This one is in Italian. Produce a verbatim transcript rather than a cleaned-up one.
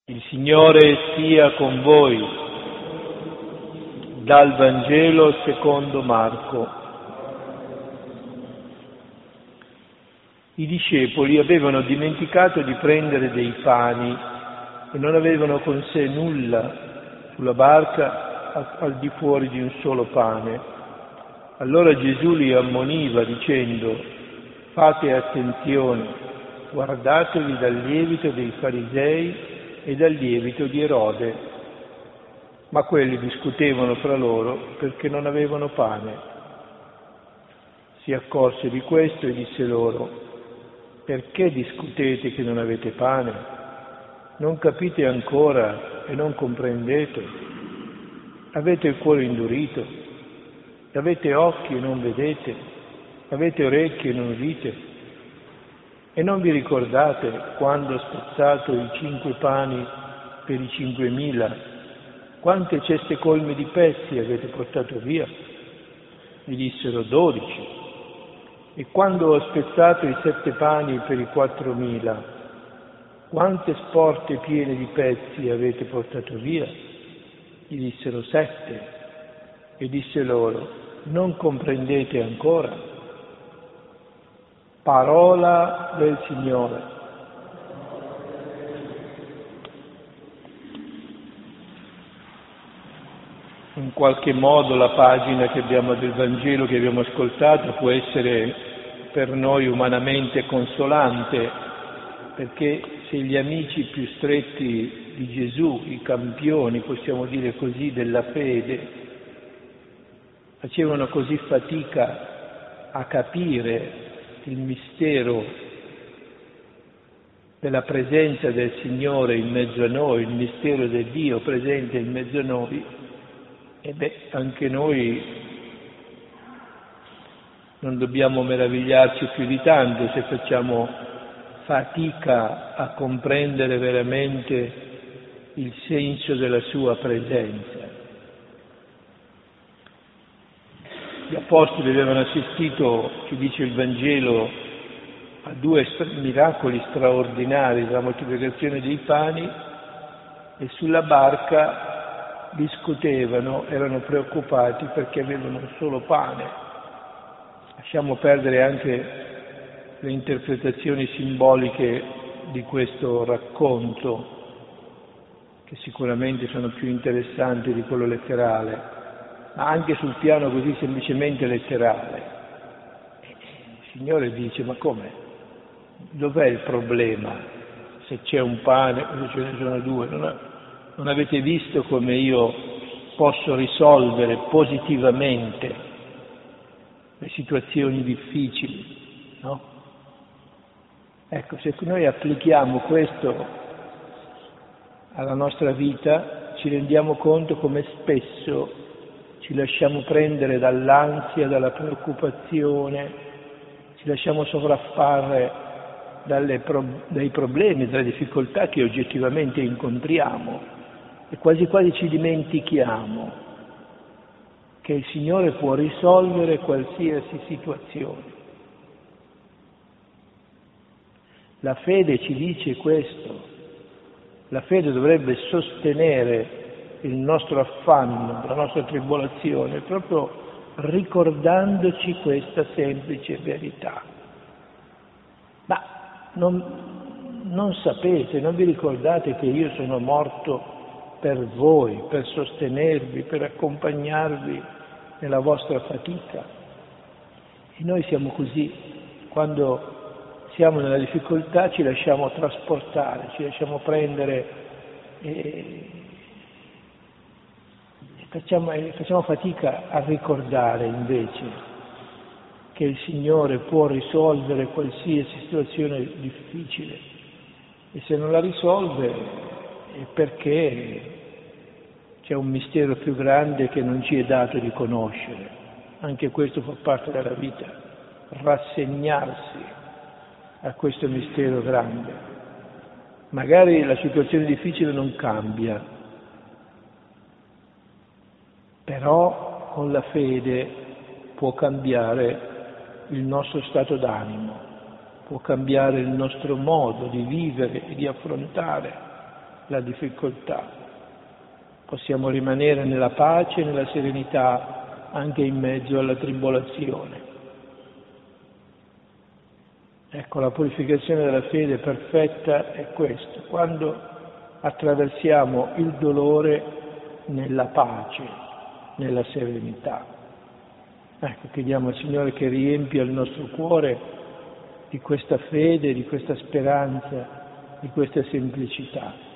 Il Signore sia con voi. Dal Vangelo secondo Marco. I discepoli avevano dimenticato di prendere dei pani e non avevano con sé nulla sulla barca al di fuori di un solo pane. Allora Gesù li ammoniva dicendo: fate attenzione, guardatevi dal lievito dei farisei e dal lievito di Erode. Ma quelli discutevano fra loro perché non avevano pane. Si accorse di questo e disse loro: perché discutete che non avete pane? Non capite ancora e non comprendete? Avete il cuore indurito? Avete occhi e non vedete? Avete orecchie e non udite? E non vi ricordate quando ho spezzato i cinque pani per i cinquemila? Quante ceste colme di pezzi avete portato via? Gli dissero: dodici. E quando ho spezzato i sette pani per i quattromila, quante sporte piene di pezzi avete portato via? Gli dissero: sette. E disse loro: non comprendete ancora? Parola del Signore. In qualche modo la pagina che abbiamo del Vangelo che abbiamo ascoltato può essere per noi umanamente consolante, perché se gli amici più stretti di Gesù, i campioni, possiamo dire così, della fede, facevano così fatica a capire il mistero della presenza del Signore in mezzo a noi, il mistero del Dio presente in mezzo a noi, e beh, anche noi non dobbiamo meravigliarci più di tanto se facciamo fatica a comprendere veramente il senso della sua presenza. Gli apostoli avevano assistito, ci dice il Vangelo, a due miracoli straordinari, la moltiplicazione dei pani, e sulla barca discutevano, erano preoccupati perché avevano un solo pane. Lasciamo perdere anche le interpretazioni simboliche di questo racconto, che sicuramente sono più interessanti di quello letterale, ma anche sul piano così semplicemente letterale. Il Signore dice: ma come? Dov'è il problema? Se c'è un pane o se ce ne sono due, non, ha, non avete visto come io posso risolvere positivamente le situazioni difficili, no? Ecco, se noi applichiamo questo alla nostra vita, ci rendiamo conto come spesso ci lasciamo prendere dall'ansia, dalla preoccupazione, ci lasciamo sovraffare dalle pro- dai problemi, dalle difficoltà che oggettivamente incontriamo, e quasi quasi ci dimentichiamo che il Signore può risolvere qualsiasi situazione. La fede ci dice questo. La fede dovrebbe sostenere il nostro affanno, la nostra tribolazione, proprio ricordandoci questa semplice verità. Ma non, non sapete, non vi ricordate che io sono morto per voi, per sostenervi, per accompagnarvi nella vostra fatica? E noi siamo così, quando siamo nella difficoltà ci lasciamo trasportare, ci lasciamo prendere e Facciamo, facciamo fatica a ricordare invece che il Signore può risolvere qualsiasi situazione difficile, e se non la risolve è perché c'è un mistero più grande che non ci è dato di conoscere. Anche questo fa parte della vita, rassegnarsi a questo mistero grande. Magari la situazione difficile non cambia, però con la fede può cambiare il nostro stato d'animo, può cambiare il nostro modo di vivere e di affrontare la difficoltà. Possiamo rimanere nella pace e nella serenità anche in mezzo alla tribolazione. Ecco, la purificazione della fede perfetta è questo, quando attraversiamo il dolore nella pace, nella serenità. Ecco, chiediamo al Signore che riempia il nostro cuore di questa fede, di questa speranza, di questa semplicità.